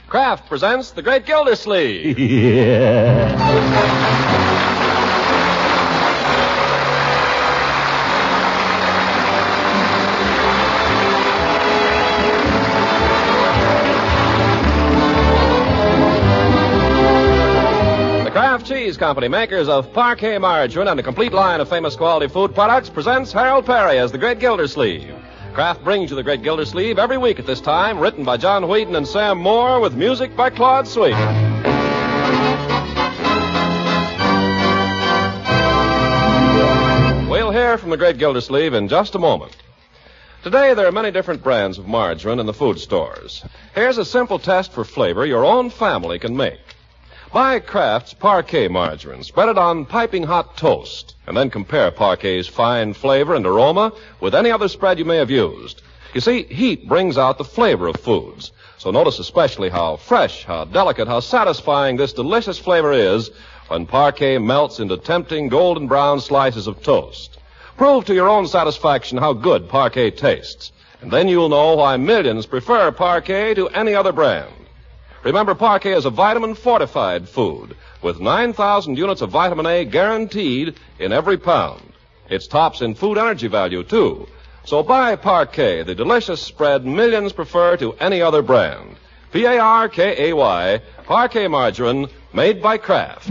Kraft presents The Great Gildersleeve. Yeah. Cheese Company, makers of Parquet margarine and a complete line of famous quality food products, presents Harold Perry as The Great Gildersleeve. Kraft brings you The Great Gildersleeve every week at this time, written by John Whedon and Sam Moore, with music by Claude Sweet. We'll hear from The Great Gildersleeve in just a moment. Today, there are many different brands of margarine in the food stores. Here's a simple test for flavor your own family can make. Buy Kraft's Parquet margarine, spread it on piping hot toast, and then compare Parquet's fine flavor and aroma with any other spread you may have used. You see, heat brings out the flavor of foods, so notice especially how fresh, how delicate, how satisfying this delicious flavor is when Parquet melts into tempting golden brown slices of toast. Prove to your own satisfaction how good Parquet tastes, and then you'll know why millions prefer Parquet to any other brand. Remember, Parquet is a vitamin-fortified food with 9,000 units of vitamin A guaranteed in every pound. It's tops in food energy value, too. So buy Parquet, the delicious spread millions prefer to any other brand. Parkay, Parquet margarine, made by Kraft.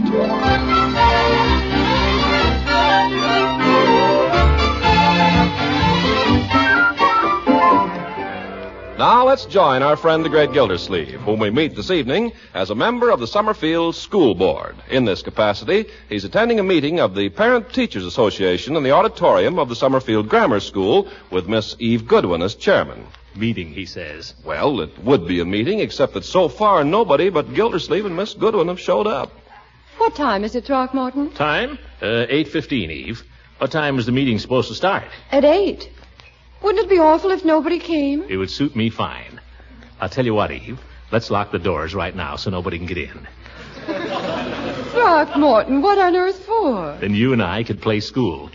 Now let's join our friend the Great Gildersleeve, whom we meet this evening as a member of the Summerfield School Board. In this capacity, he's attending a meeting of the Parent Teachers Association in the auditorium of the Summerfield Grammar School with Miss Eve Goodwin as chairman. Meeting, he says. Well, it would be a meeting, except that so far nobody but Gildersleeve and Miss Goodwin have showed up. What time is it, Throckmorton? Time? 8:15, Eve. What time is the meeting supposed to start? At 8. Wouldn't it be awful if nobody came? It would suit me fine. I'll tell you what, Eve. Let's lock the doors right now so nobody can get in. Throckmorton, what on earth for? Then you and I could play school.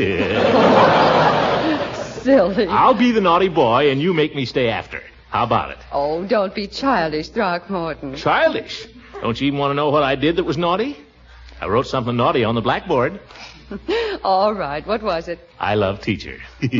Silly. I'll be the naughty boy and you make me stay after. How about it? Oh, don't be childish, Throckmorton. Childish? Don't you even want to know what I did that was naughty? I wrote something naughty on the blackboard. All right, what was it? I love teacher.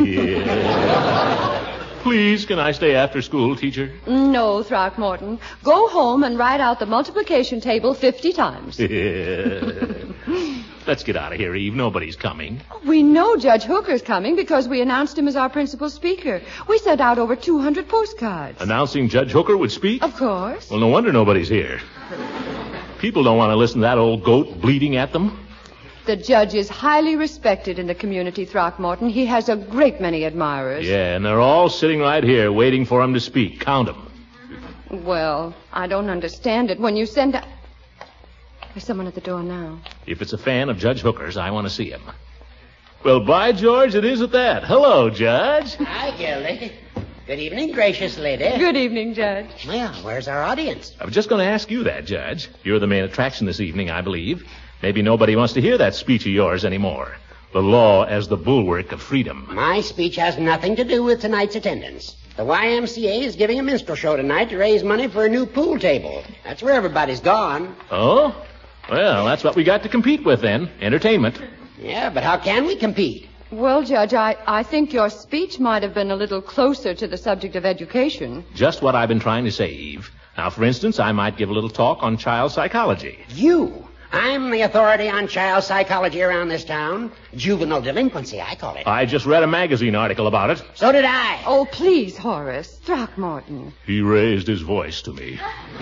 Please, can I stay after school, teacher? No, Throckmorton. Go home and write out the multiplication table 50 times. Let's get out of here, Eve. Nobody's coming. We know Judge Hooker's coming because we announced him as our principal speaker. We sent out over 200 postcards. Announcing Judge Hooker would speak? Of course. Well, no wonder nobody's here. People don't want to listen to that old goat bleating at them. The judge is highly respected in the community, Throckmorton. He has a great many admirers. Yeah, and they're all sitting right here waiting for him to speak. Count them. Well, I don't understand it. When you send out... There's someone at the door now. If it's a fan of Judge Hooker's, I want to see him. Well, by George, it is at that. Hello, Judge. Hi, Gildy. Good evening, gracious lady. Good evening, Judge. Well, where's our audience? I was just going to ask you that, Judge. You're the main attraction this evening, I believe. Maybe nobody wants to hear that speech of yours anymore. The law as the bulwark of freedom. My speech has nothing to do with tonight's attendance. The YMCA is giving a minstrel show tonight to raise money for a new pool table. That's where everybody's gone. Oh? Well, that's what we got to compete with then. Entertainment. Yeah, but how can we compete? Well, Judge, I think your speech might have been a little closer to the subject of education. Just what I've been trying to say, Eve. Now, for instance, I might give a little talk on child psychology. You? I'm the authority on child psychology around this town. Juvenile delinquency, I call it. I just read a magazine article about it. So did I. Oh, please, Horace. Throckmorton. He raised his voice to me.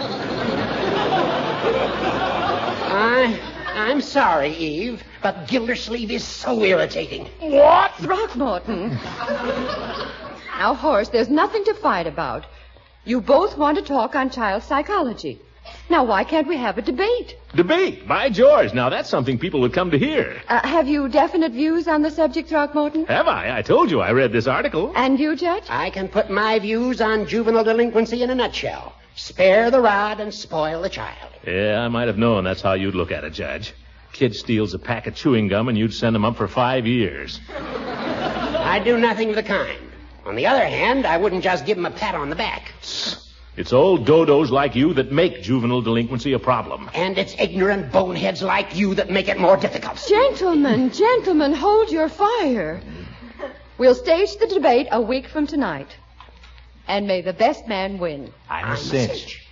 I'm sorry, Eve, but Gildersleeve is so irritating. What? Throckmorton. Now, Horace, there's nothing to fight about. You both want to talk on child psychology. Now, why can't we have a debate? Debate? By George. Now, that's something people would come to hear. Have you definite views on the subject, Throckmorton? Have I? I told you I read this article. And you, Judge? I can put my views on juvenile delinquency in a nutshell. Spare the rod and spoil the child. Yeah, I might have known that's how you'd look at it, Judge. Kid steals a pack of chewing gum and you'd send him up for 5 years. I'd do nothing of the kind. On the other hand, I wouldn't just give him a pat on the back. It's old dodos like you that make juvenile delinquency a problem. And it's ignorant boneheads like you that make it more difficult. Gentlemen, hold your fire. We'll stage the debate a week from tonight. And may the best man win. I'm a cinch.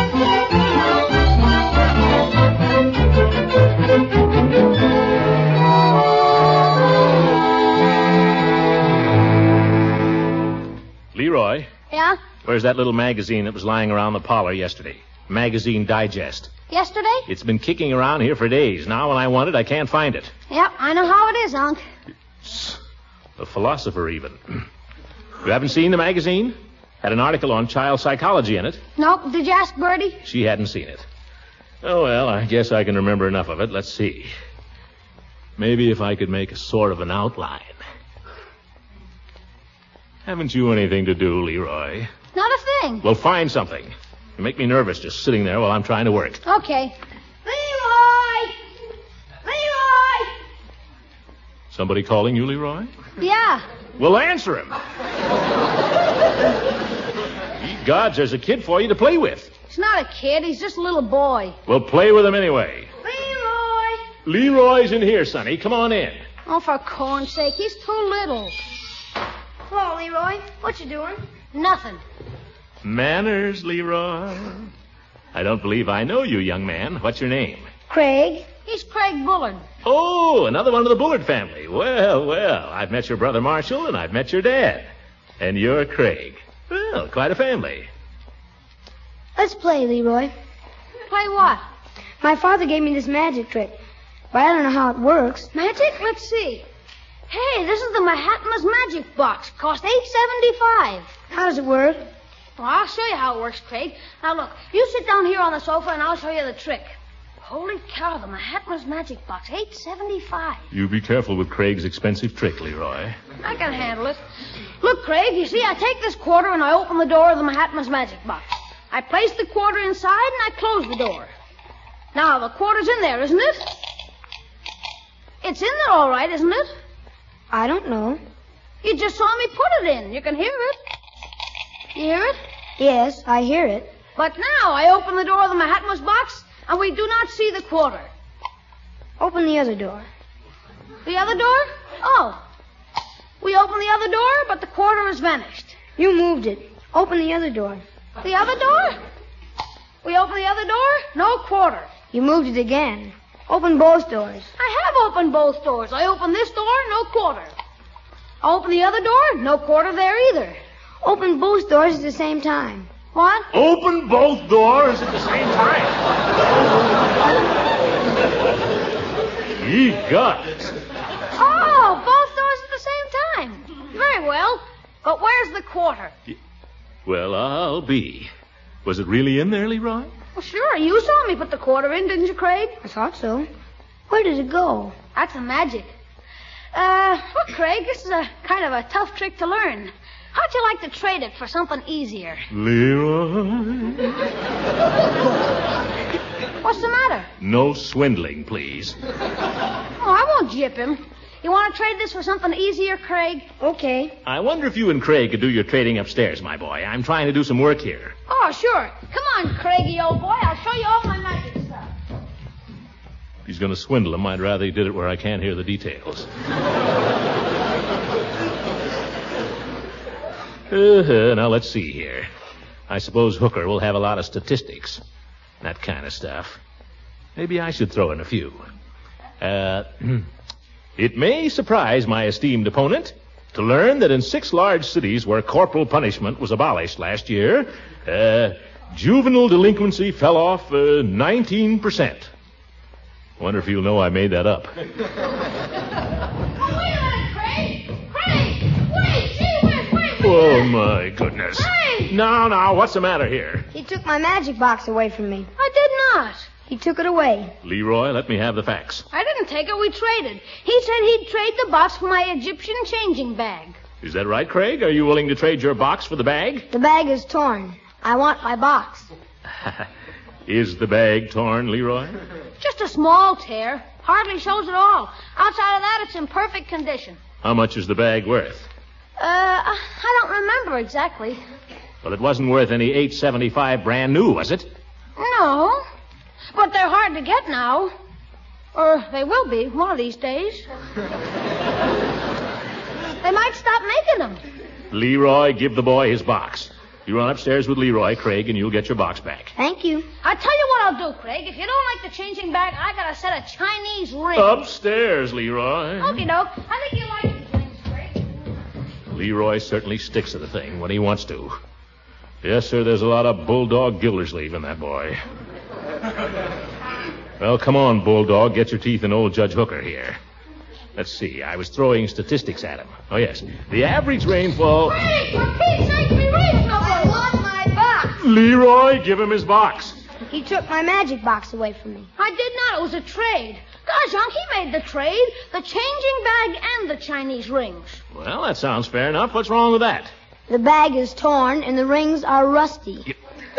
Leroy. Yeah? Where's that little magazine that was lying around the parlor yesterday? Magazine Digest. Yesterday? It's been kicking around here for days. Now when I want it, I can't find it. Yep, I know how it is, Unc. A philosopher, even. You haven't seen the magazine? Had an article on child psychology in it. Nope. Did you ask Bertie? She hadn't seen it. Oh, well, I guess I can remember enough of it. Let's see. Maybe if I could make a sort of an outline. Haven't you anything to do, Leroy? Not a thing. Well, find something. You make me nervous just sitting there while I'm trying to work. Okay. Leroy! Leroy! Somebody calling you, Leroy? Yeah. Well, answer him. Ye gods, there's a kid for you to play with. He's not a kid. He's just a little boy. Well, play with him anyway. Leroy! Leroy's in here, Sonny. Come on in. Oh, for corn's sake, he's too little. Hello, Leroy. What you doing? Nothing. Manners, Leroy. I don't believe I know you, young man. What's your name? Craig. He's Craig Bullard. Oh, another one of the Bullard family. Well, I've met your brother Marshall, and I've met your dad. And you're Craig. Well, quite a family. Let's play, Leroy. Play what? My father gave me this magic trick, but I don't know how it works. Magic? Let's see. Hey, this is the Mahatma's magic box. Cost $8.75. How does it work? Well, I'll show you how it works, Craig. Now, look, you sit down here on the sofa, and I'll show you the trick. Holy cow, the Mahatma's magic box, $8.75. You be careful with Craig's expensive trick, Leroy. I can handle it. Look, Craig, you see, I take this quarter and I open the door of the Mahatma's magic box. I place the quarter inside and I close the door. Now, the quarter's in there, isn't it? It's in there all right, isn't it? I don't know. You just saw me put it in. You can hear it. You hear it? Yes, I hear it. But now I open the door of the Mahatma's box, and we do not see the quarter. Open the other door. The other door? Oh. We open the other door, but the quarter has vanished. You moved it. Open the other door. The other door? We open the other door, no quarter. You moved it again. Open both doors. I have opened both doors. I open this door, no quarter. I open the other door, no quarter there either. Open both doors at the same time. What? Open both doors at the same time. Ye gods. Oh, both doors at the same time. Very well. But where's the quarter? Well, I'll be. Was it really in there, Leroy? Well, sure. You saw me put the quarter in, didn't you, Craig? I thought so. Where did it go? That's the magic. Look, Craig, this is a kind of a tough trick to learn. How'd you like to trade it for something easier? Leroy. What's the matter? No swindling, please. Oh, I won't jip him. You want to trade this for something easier, Craig? Okay. I wonder if you and Craig could do your trading upstairs, my boy. I'm trying to do some work here. Oh, sure. Come on, Craigie, old boy. I'll show you all my magic stuff. If he's going to swindle him, I'd rather he did it where I can't hear the details. Now, let's see here. I suppose Hooker will have a lot of statistics. That kind of stuff. Maybe I should throw in a few. It may surprise my esteemed opponent to learn that in 6 large cities where corporal punishment was abolished last year, juvenile delinquency fell off 19%. Wonder if you'll know I made that up. Oh, wait a minute, Craig! Craig! Wait! Gee, wait! Oh, my goodness. Craig! Now, what's the matter here? He took my magic box away from me. I did not. He took it away. Leroy, let me have the facts. I didn't take it. We traded. He said he'd trade the box for my Egyptian changing bag. Is that right, Craig? Are you willing to trade your box for the bag? The bag is torn. I want my box. Is the bag torn, Leroy? Just a small tear. Hardly shows at all. Outside of that, it's in perfect condition. How much is the bag worth? I don't remember exactly. Well, it wasn't worth any $8.75 brand new, was it? No. But they're hard to get now. Or they will be one of these days. They might stop making them. Leroy, give the boy his box. You run upstairs with Leroy, Craig, and you'll get your box back. Thank you. I tell you what I'll do, Craig. If you don't like the changing bag, I got a set of Chinese rings. Upstairs, Leroy. Okie doke. I think you like these rings, Craig. Leroy certainly sticks to the thing when he wants to. Yes, sir, there's a lot of Bulldog Gildersleeve in that boy. Well, come on, Bulldog. Get your teeth in old Judge Hooker here. Let's see. I was throwing statistics at him. Oh, yes. The average rainfall... Craig, for Pete's sake, we raised I want my box. Leroy, give him his box. He took my magic box away from me. I did not. It was a trade. Gosh, Unc, he made the trade. The changing bag and the Chinese rings. Well, that sounds fair enough. What's wrong with that? The bag is torn and the rings are rusty.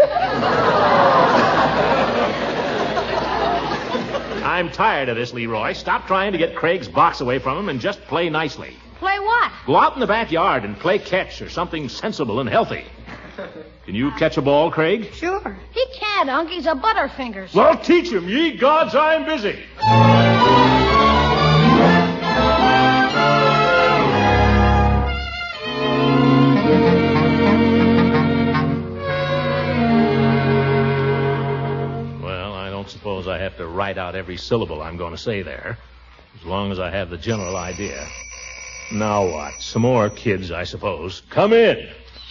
I'm tired of this, Leroy. Stop trying to get Craig's box away from him and just play nicely. Play what? Go out in the backyard and play catch or something sensible and healthy. Can you catch a ball, Craig? Sure. He can't, Unc. He's a butterfingers. Well, teach him. Ye gods, I'm busy. Suppose I have to write out every syllable I'm going to say there, as long as I have the general idea. Now what? Some more kids, I suppose. Come in.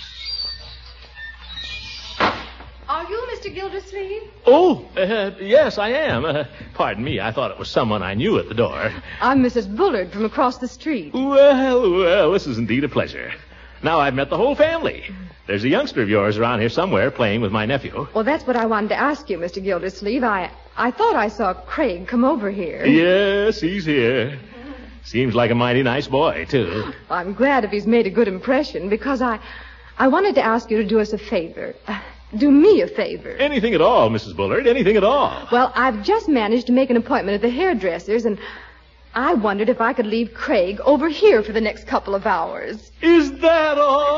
Are you Mr. Gildersleeve? Oh, yes, I am. Pardon me, I thought it was someone I knew at the door. I'm Mrs. Bullard from across the street. Well, this is indeed a pleasure. Now I've met the whole family. There's a youngster of yours around here somewhere playing with my nephew. Well, that's what I wanted to ask you, Mr. Gildersleeve. I thought I saw Craig come over here. Yes, he's here. Seems like a mighty nice boy, too. I'm glad if he's made a good impression, because I wanted to ask you to do us a favor. Do me a favor. Anything at all, Mrs. Bullard, anything at all. Well, I've just managed to make an appointment at the hairdresser's, and I wondered if I could leave Craig over here for the next couple of hours. Is that all?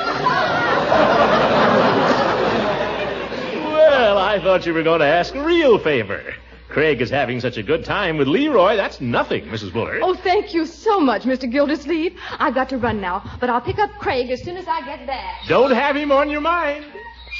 Well, I thought you were going to ask a real favor. Craig is having such a good time with Leroy. That's nothing, Mrs. Bullard. Oh, thank you so much, Mr. Gildersleeve. I've got to run now, but I'll pick up Craig as soon as I get back. Don't have him on your mind.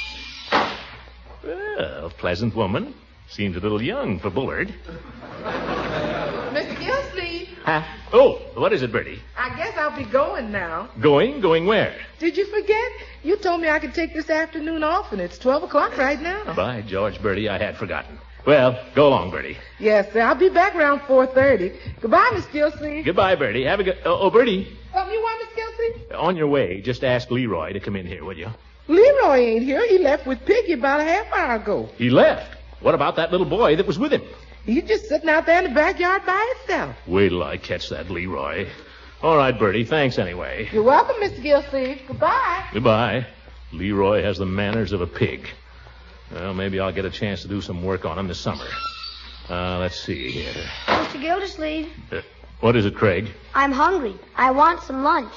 Well, pleasant woman. Seems a little young for Bullard. Mr. Gildersleeve. Huh? Oh, what is it, Bertie? I guess I'll be going now. Going? Going where? Did you forget? You told me I could take this afternoon off, and it's 12 o'clock right now. By George, Bertie, I had forgotten. Well, go along, Bertie. Yes, sir. I'll be back around 4:30. Goodbye, Miss Gildersleeve. Goodbye, Bertie. Have a good... Oh, Bertie. Something you want, Miss Gildersleeve? On your way, just ask Leroy to come in here, will you? Leroy ain't here. He left with Piggy about a half hour ago. He left? What about that little boy that was with him? He's just sitting out there in the backyard by himself. Wait till I catch that Leroy. All right, Bertie. Thanks anyway. You're welcome, Mr. Gildersleeve. Goodbye. Goodbye. Leroy has the manners of a pig. Well, maybe I'll get a chance to do some work on him this summer. Let's see here. Mr. Gildersleeve. What is it, Craig? I'm hungry. I want some lunch.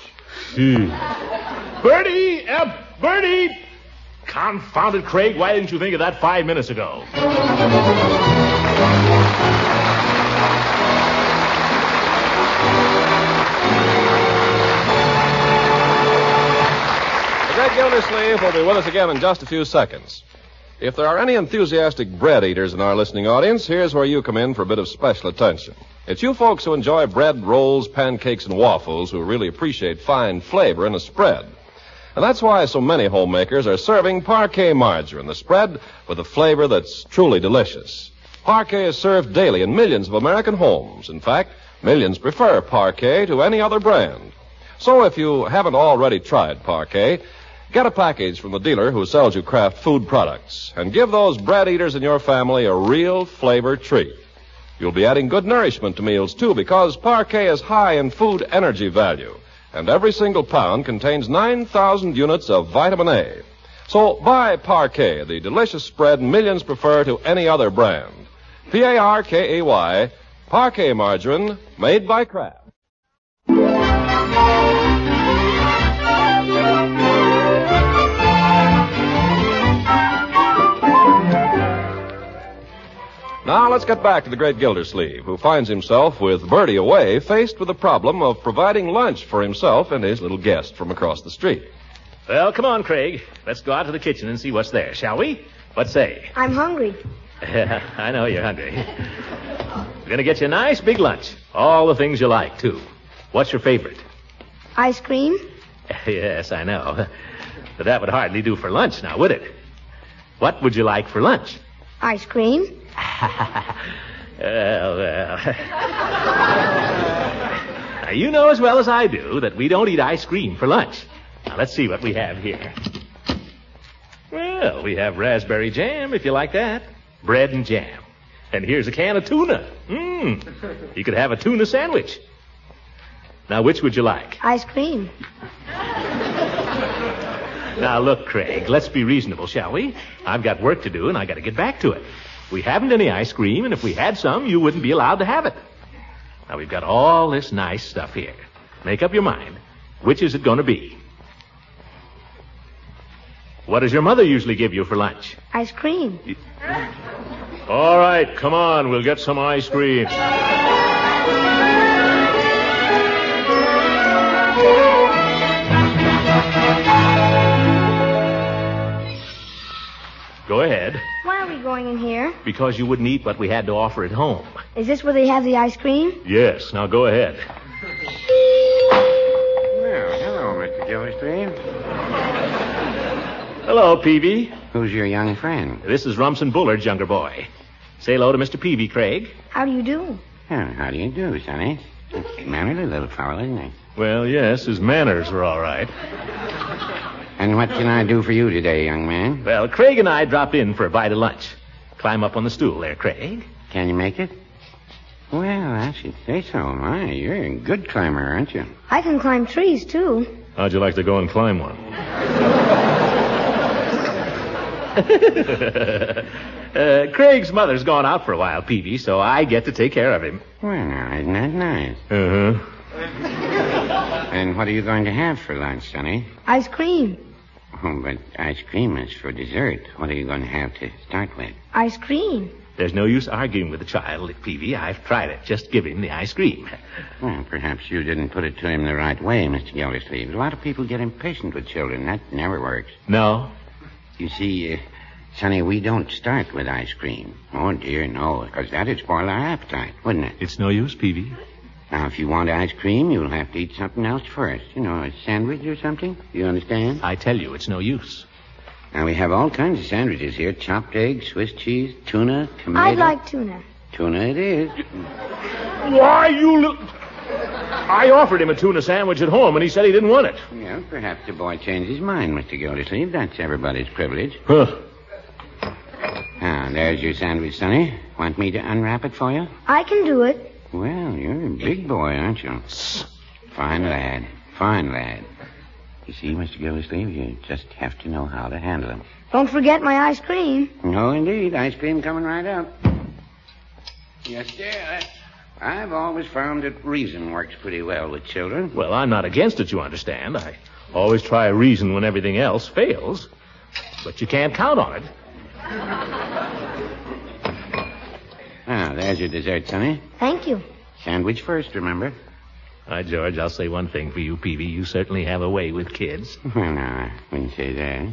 Bertie! Bertie! Confounded Craig, why didn't you think of that 5 minutes ago? The great Gildersleeve will be with us again in just a few seconds. If there are any enthusiastic bread eaters in our listening audience, here's where you come in for a bit of special attention. It's you folks who enjoy bread, rolls, pancakes, and waffles who really appreciate fine flavor in a spread. And that's why so many homemakers are serving Parquet margarine, the spread with a flavor that's truly delicious. Parquet is served daily in millions of American homes. In fact, millions prefer Parquet to any other brand. So if you haven't already tried Parquet, get a package from the dealer who sells you Kraft food products and give those bread eaters in your family a real flavor treat. You'll be adding good nourishment to meals, too, because Parquet is high in food energy value, and every single pound contains 9,000 units of vitamin A. So buy Parquet, the delicious spread millions prefer to any other brand. Parkay, Parquet margarine, made by Kraft. Now let's get back to the great Gildersleeve, who finds himself with Bertie away, faced with the problem of providing lunch for himself and his little guest from across the street. Well, come on, Craig. Let's go out to the kitchen and see what's there, shall we? What say? I'm hungry. I know you're hungry. We're going to get you a nice big lunch. All the things you like, too. What's your favorite? Ice cream? Yes, I know. But that would hardly do for lunch now, would it? What would you like for lunch? Ice cream? Well. Now, you know as well as I do that we don't eat ice cream for lunch. Now, let's see what we have here. Well, we have raspberry jam, if you like that. Bread and jam. And here's a can of tuna. You could have a tuna sandwich. Now, which would you like? Ice cream. Now, look, Craig, let's be reasonable, shall we? I've got work to do, and I got to get back to it. We haven't any ice cream, and if we had some, you wouldn't be allowed to have it. Now, we've got all this nice stuff here. Make up your mind. Which is it going to be? What does your mother usually give you for lunch? Ice cream. All right, come on, we'll get some ice cream. Go ahead. Why are we going in here? Because you wouldn't eat what we had to offer at home. Is this where they have the ice cream? Yes, now go ahead. Well, hello, Mr. Gildersleeve. Hello, Peavy. Who's your young friend? This is Rumson Bullard's younger boy. Say hello to Mr. Peavy, Craig. How do you do? Oh, how do you do, Sonny? Mannerly little fellow, isn't he? Well, yes, his manners are all right. And what can I do for you today, young man? Well, Craig and I dropped in for a bite of lunch. Climb up on the stool there, Craig. Can you make it? Well, I should say so. My, you're a good climber, aren't you? I can climb trees, too. How'd you like to go and climb one? Craig's mother's gone out for a while, Peavy, so I get to take care of him. Well, now, isn't that nice? Uh-huh. And what are you going to have for lunch, Sonny? Ice cream. Oh, but ice cream is for dessert. What are you going to have to start with? Ice cream. There's no use arguing with the child, Peavy. I've tried it. Just give him the ice cream. Well, perhaps you didn't put it to him the right way, Mr. Gildersleeve. A lot of people get impatient with children. That never works. No? You see, Sonny, we don't start with ice cream. Oh, dear, no, because that'd spoil our appetite, wouldn't it? It's no use, Peavy. Now, if you want ice cream, you'll have to eat something else first. You know, a sandwich or something. You understand? I tell you, it's no use. Now, we have all kinds of sandwiches here. Chopped eggs, Swiss cheese, tuna, tomato. I'd like tuna. Tuna it is. Why, you little... I offered him a tuna sandwich at home, and he said he didn't want it. Well, perhaps the boy changed his mind, Mr. Gildersleeve. That's everybody's privilege. Huh. Now, there's your sandwich, Sonny. Want me to unwrap it for you? I can do it. Well, you're a big boy, aren't you? Fine lad. Fine lad. You see, Mr. Gildersleeve, you just have to know how to handle him. Don't forget my ice cream. No, indeed. Ice cream coming right up. Yes, sir. I've always found that reason works pretty well with children. Well, I'm not against it, you understand. I always try a reason when everything else fails. But you can't count on it. Now, there's your dessert, Sonny. Thank you. Sandwich first, remember? Why, George, I'll say one thing for you, Peavy. You certainly have a way with kids. Well, no, I wouldn't say that.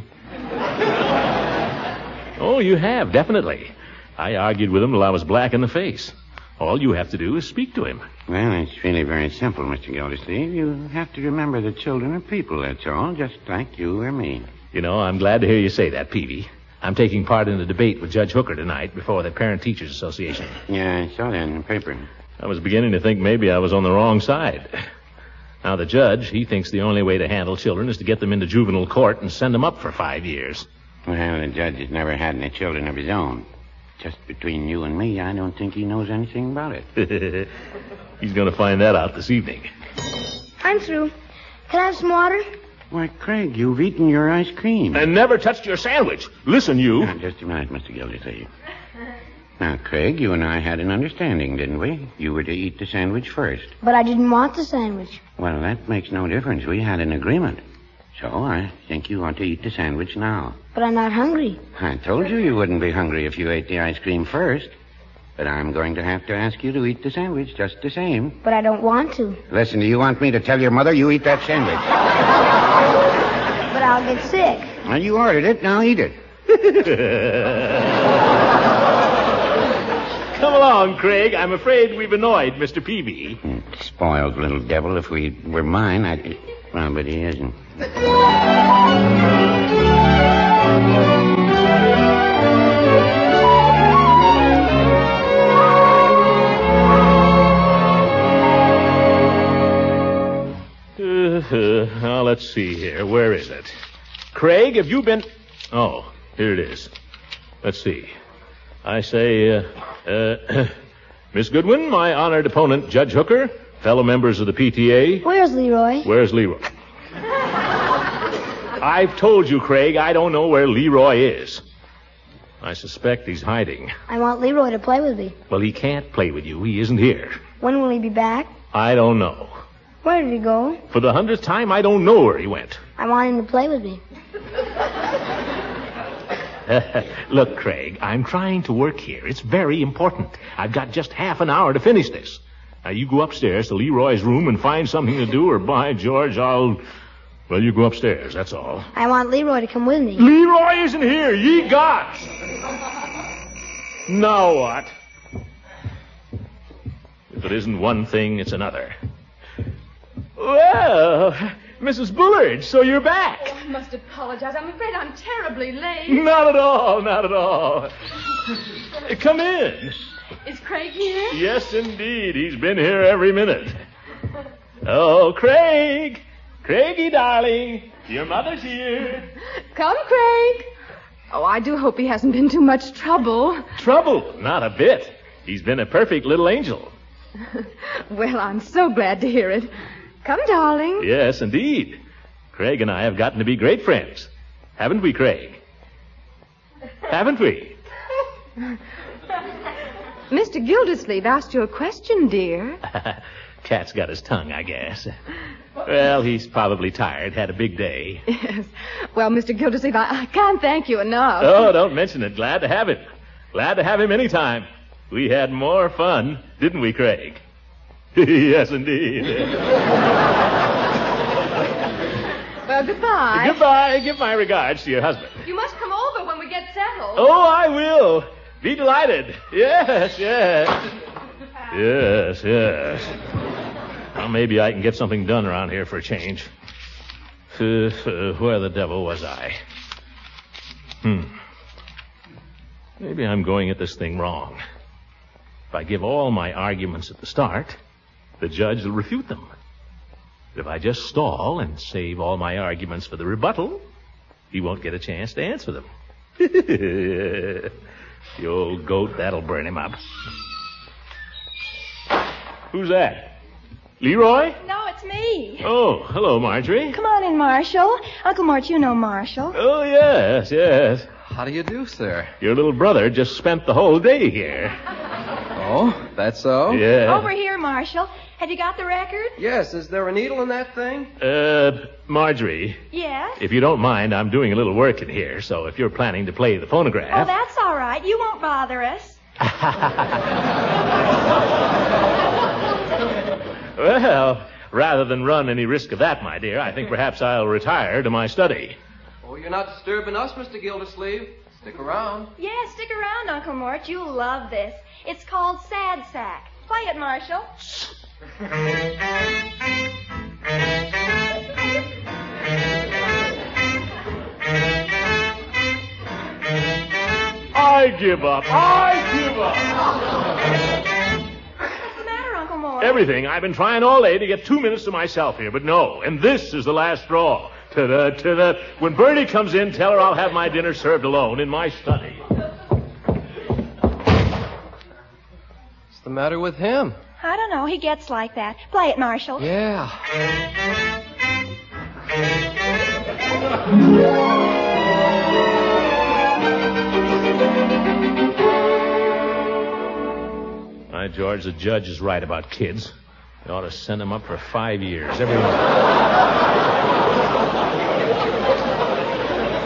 Oh, you have, definitely. I argued with him till I was black in the face. All you have to do is speak to him. Well, it's really very simple, Mr. Gildersleeve. You have to remember that children are people, that's all, just like you or me. You know, I'm glad to hear you say that, Peavy. I'm taking part in a debate with Judge Hooker tonight before the Parent Teachers Association. Yeah, I saw that in the paper. I was beginning to think maybe I was on the wrong side. Now, the judge, he thinks the only way to handle children is to get them into juvenile court and send them up for 5 years. Well, the judge has never had any children of his own. Just between you and me, I don't think he knows anything about it. He's going to find that out this evening. I'm through. Can I have some water? Why, Craig, you've eaten your ice cream. And never touched your sandwich. Listen, you. Now, just a minute, Mr. Gildersleeve. Now, Craig, you and I had an understanding, didn't we? You were to eat the sandwich first. But I didn't want the sandwich. Well, that makes no difference. We had an agreement. So I think you ought to eat the sandwich now. But I'm not hungry. I told you you wouldn't be hungry if you ate the ice cream first. But I'm going to have to ask you to eat the sandwich just the same. But I don't want to. Listen, do you want me to tell your mother you eat that sandwich? But I'll get sick. Well, you ordered it. Now eat it. Come along, Craig. I'm afraid we've annoyed Mr. Peavy. Spoiled little devil. If he were mine, I'd... Well, but he isn't. Now, let's see here. Where is it? Craig, have you been... Oh, here it is. Let's see. I say, Miss Goodwin, my honored opponent, Judge Hooker, fellow members of the PTA. Where's Leroy? Where's Leroy? I've told you, Craig, I don't know where Leroy is. I suspect he's hiding. I want Leroy to play with me. Well, he can't play with you. He isn't here. When will he be back? I don't know. Where did he go? For the 100th time, I don't know where he went. I want him to play with me. Look, Craig, I'm trying to work here. It's very important. I've got just half an hour to finish this. Now, you go upstairs to Leroy's room and find something to do, or by George, Well, you go upstairs, that's all. I want Leroy to come with me. Leroy isn't here. Ye gods! Now what? If it isn't one thing, it's another. Well, Mrs. Bullard, so you're back. Oh, I must apologize. I'm afraid I'm terribly late. Not at all, not at all. Come in. Is Craig here? Yes, indeed. He's been here every minute. Oh, Craig. Craigie, darling. Your mother's here. Come, Craig. Oh, I do hope he hasn't been too much trouble. Trouble? Not a bit. He's been a perfect little angel. Well, I'm so glad to hear it. Come, darling. Yes, indeed. Craig and I have gotten to be great friends. Haven't we, Craig? Haven't we? Mr. Gildersleeve asked you a question, dear. Cat's got his tongue, I guess. Well, he's probably tired. Had a big day. Yes. Well, Mr. Gildersleeve, I can't thank you enough. Oh, don't mention it. Glad to have him. Glad to have him anytime. We had more fun, didn't we, Craig? Yes, indeed. Well, goodbye. Goodbye. Give my regards to your husband. You must come over when we get settled. Oh, I will. Be delighted. Yes, yes. Yes, yes. Well, maybe I can get something done around here for a change. Where the devil was I? Maybe I'm going at this thing wrong. If I give all my arguments at the start, the judge will refute them. But if I just stall and save all my arguments for the rebuttal, he won't get a chance to answer them. The old goat, that'll burn him up. Who's that? Leroy? No, it's me. Oh, hello, Marjorie. Come on in, Marshall. Uncle Mort, you know Marshall. Oh, yes, yes. How do you do, sir? Your little brother just spent the whole day here. Oh, that's so? Yeah. Over here, Marshall. Have you got the record? Yes, is there a needle in that thing? Marjorie. Yes? If you don't mind, I'm doing a little work in here, so if you're planning to play the phonograph... Oh, that's all right. You won't bother us. Well, rather than run any risk of that, my dear, I think perhaps I'll retire to my study. Oh, you're not disturbing us, Mr. Gildersleeve. Stick around. Yes, stick around, Uncle Mort. You'll love this. It's called Sad Sack. Play it, Marshall. I give up. What's the matter, Uncle Mort? Everything. I've been trying all day to get 2 minutes to myself here, but no. And this is the last straw. Ta-da. When Bertie comes in, tell her I'll have my dinner served alone in my study. What's the matter with him? I don't know. He gets like that. Play it, Marshall. Yeah. By George, the judge is right about kids. They ought to send them up for 5 years. Everyone.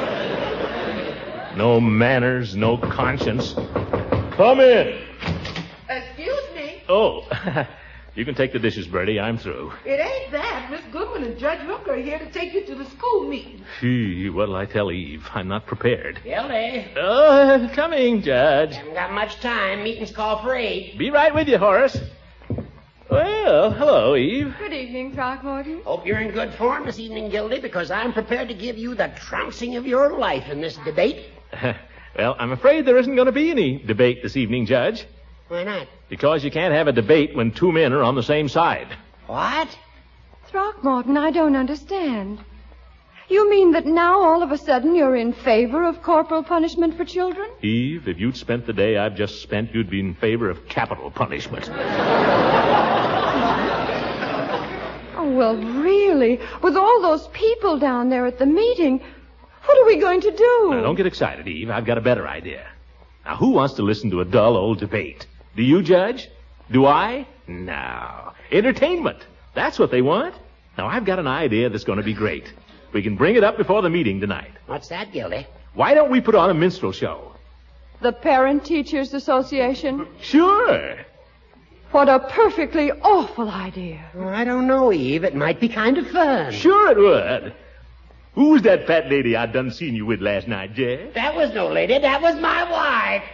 No manners, no conscience. Come in. Excuse me. Oh, you can take the dishes, Bertie. I'm through. It ain't that. Miss Goodwin and Judge Hooker are here to take you to the school meeting. Gee, what'll I tell Eve? I'm not prepared. Gildy. Coming, Judge. Haven't got much time. Meeting's called for 8. Be right with you, Horace. Well, hello, Eve. Good evening, Throckmorton. Hope you're in good form this evening, Gildy, because I'm prepared to give you the trouncing of your life in this debate. Well, I'm afraid there isn't going to be any debate this evening, Judge. Why not? Because you can't have a debate when 2 men are on the same side. What? Throckmorton, I don't understand. You mean that now all of a sudden you're in favor of corporal punishment for children? Eve, if you'd spent the day I've just spent, you'd be in favor of capital punishment. Oh, well, really, with all those people down there at the meeting, what are we going to do? Now, don't get excited, Eve. I've got a better idea. Now, who wants to listen to a dull old debate? Do you, Judge? Do I? No. Entertainment. That's what they want. Now, I've got an idea that's going to be great. We can bring it up before the meeting tonight. What's that, Gildy? Why don't we put on a minstrel show? The Parent Teachers Association? Sure. What a perfectly awful idea. Well, I don't know, Eve. It might be kind of fun. Sure it would. Who's that fat lady I done seen you with last night, Jed? That was no lady. That was my wife.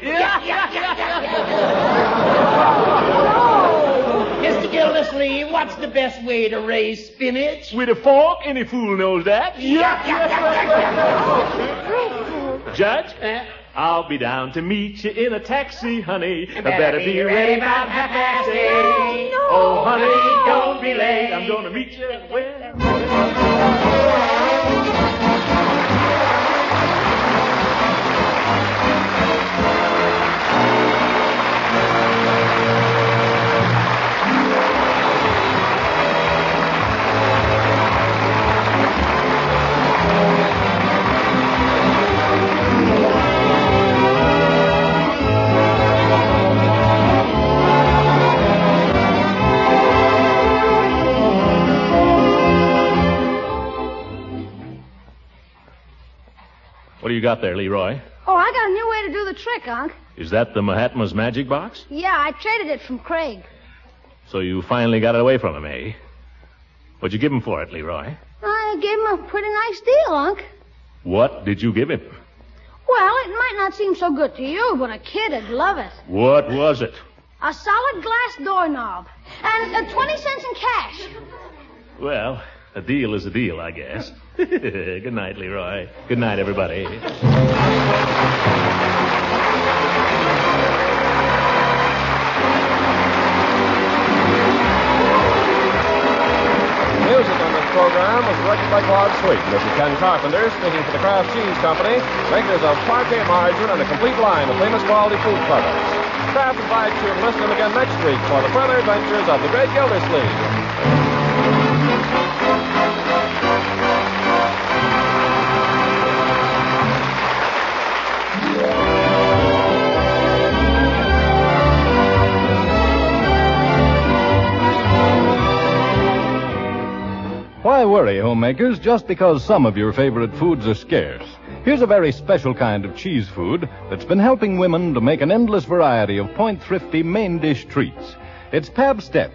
Mr. Gildersleeve, what's the best way to raise spinach? With a fork? Any fool knows that. Judge, I'll be down to meet you in a taxi, honey. Better be ready about 8:30. Oh, honey, don't be late. I'm going to meet you What do you got there, Leroy? Oh, I got a new way to do the trick, Unc. Is that the Mahatma's magic box? Yeah, I traded it from Craig. So you finally got it away from him, eh? What'd you give him for it, Leroy? I gave him a pretty nice deal, Unc. What did you give him? Well, it might not seem so good to you, but a kid'd love it. What was it? A solid glass doorknob. And 20 cents in cash. Well, a deal is a deal, I guess. Good night, Leroy. Good night, everybody. Music on this program was directed by Claude Sweet. This is Ken Carpenter speaking for the Kraft Cheese Company, makers of Parquet margarine and a complete line of famous quality food products. Kraft invites you to listen again next week for the further adventures of the Great Gildersleeve. Why worry, homemakers, just because some of your favorite foods are scarce? Here's a very special kind of cheese food that's been helping women to make an endless variety of point-thrifty main dish treats. It's Pabst-ett,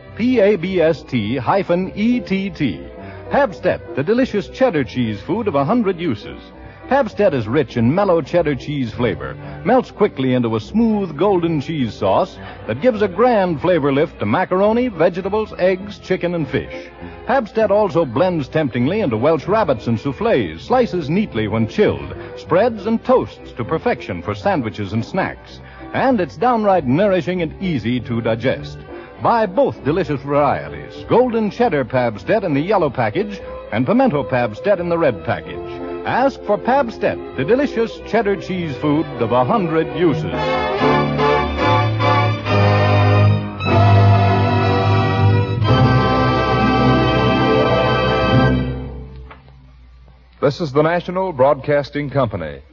Pabst-ETT. Pabst-ett, the delicious cheddar cheese food of 100 uses. Pabst-ett is rich in mellow cheddar cheese flavor, melts quickly into a smooth golden cheese sauce that gives a grand flavor lift to macaroni, vegetables, eggs, chicken, and fish. Pabst-ett also blends temptingly into Welsh rabbits and soufflés, slices neatly when chilled, spreads and toasts to perfection for sandwiches and snacks. And it's downright nourishing and easy to digest. Buy both delicious varieties, golden cheddar Pabst-ett in the yellow package and pimento Pabst-ett in the red package. Ask for Pabst-ett, the delicious cheddar cheese food of 100 uses. This is the National Broadcasting Company.